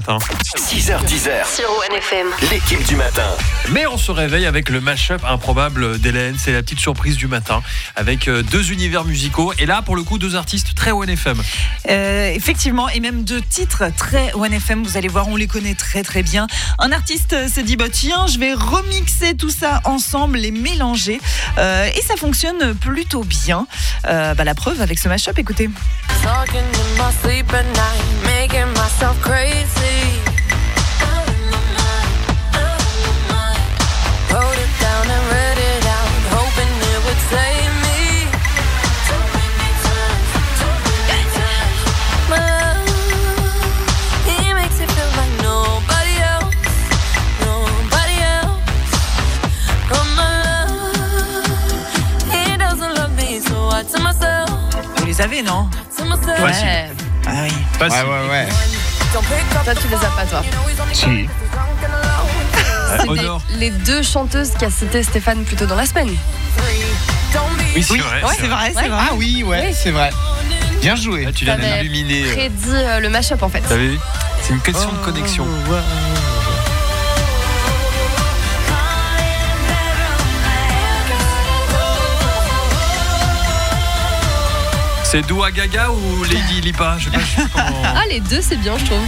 matin. 6h-10h. Sur OneFM. L'équipe du matin. Mais on se réveille avec le mash-up improbable d'Hélène. C'est la petite surprise du matin avec deux univers musicaux. Et là, pour le coup, deux artistes très OneFM. Effectivement, et même deux titres très OneFM. Vous allez voir, on les connaît très très bien. Un artiste s'est dit, tiens, je vais remixer tout ça ensemble, les mélanger. Et ça fonctionne plutôt bien. La preuve avec ce mash-up, écoutez. Talking in my sleep at night, making myself crazy. Wrote it down and read it out, hoping it would save me. My love, he makes it feel like nobody else. But my love, he doesn't love me, so I tell myself. Vous les avez, non? Ouais. Ah oui. Ouais. Toi, tu les as pas, toi. Si. C'est Honor. les deux chanteuses qu'a cité Stéphane plus tôt dans la semaine. Oui, c'est vrai. Ouais, c'est vrai, c'est vrai. Ah oui, c'est vrai. Bien joué. Là, tu l'as T'avais illuminé. prédit le mash-up en fait. T'as vu ? C'est une question de connexion. C'est Dua Gaga ou Lady Lipa ? Je sais pas comment. Ah, les deux, c'est bien, je trouve.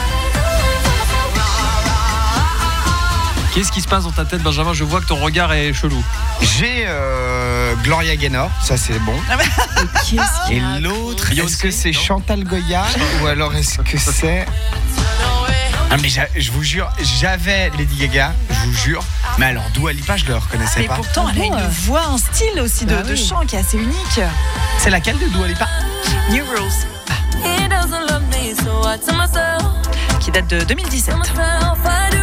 Qu'est-ce qui se passe dans ta tête, Benjamin ? Je vois que ton regard est chelou. J'ai Gloria Gaynor, ça c'est bon. Et l'autre, Beyoncé, est-ce que c'est non Chantal Goya ou alors est-ce que c'est... Ah mais je vous jure, j'avais Lady Gaga, je vous jure. Mais alors Dua Lipa, je le reconnaissais Et pas. pourtant, elle a une voix, un style aussi de chant qui est assez unique. C'est laquelle de Dua Lipa ? New Rules, He doesn't love me, so I tell myself. qui date de 2017. I do.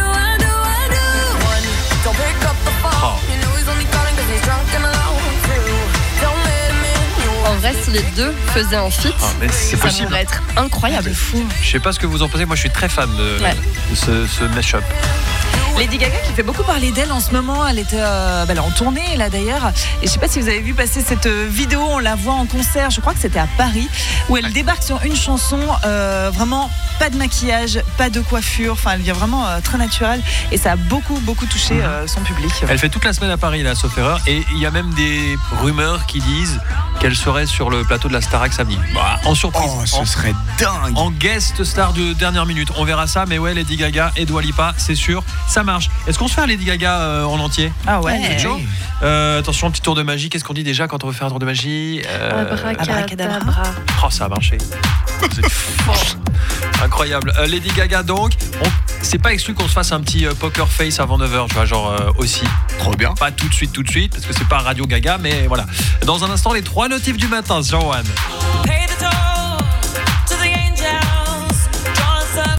Don't pick up the phone. You know he's only calling 'cause he's drunk and alone too. Don't let him in. You En vrai, si les deux faisaient un feat, Mais c'est ça possible. pourrait être incroyable. Je sais pas ce que vous en pensez. Moi, je suis très fan de ce mash-up. Lady Gaga qui fait beaucoup parler d'elle en ce moment. Elle était elle est en tournée là d'ailleurs. Et je sais pas si vous avez vu passer cette vidéo. On la voit en concert. Je crois que c'était à Paris où elle débarque sur une chanson. Vraiment pas de maquillage, pas de coiffure. Enfin, elle vient vraiment très naturelle. Et ça a beaucoup touché son public. Elle fait toute la semaine à Paris, là, sauf erreur. Et il y a même des rumeurs qui disent qu'elle serait sur le plateau de la Starac samedi. En surprise. Oh, ce serait dingue. En guest star de dernière minute. On verra ça, mais ouais, Lady Gaga et Dua Lipa, c'est sûr, ça marche. Est-ce qu'on se fait un Lady Gaga en entier ? Ah ouais. Vous êtes chaud ? Attention, un petit tour de magie. Qu'est-ce qu'on dit déjà quand on veut faire un tour de magie ? Abracadabra. Oh, ça a marché. Vous êtes fous. Incroyable. Lady Gaga, donc. C'est pas exclu qu'on se fasse un petit poker face avant 9h, tu vois, genre aussi. Trop bien. Pas tout de suite, parce que c'est pas Radio Gaga, mais voilà. Dans un instant, les 3 notifs du matin sur One. Hey,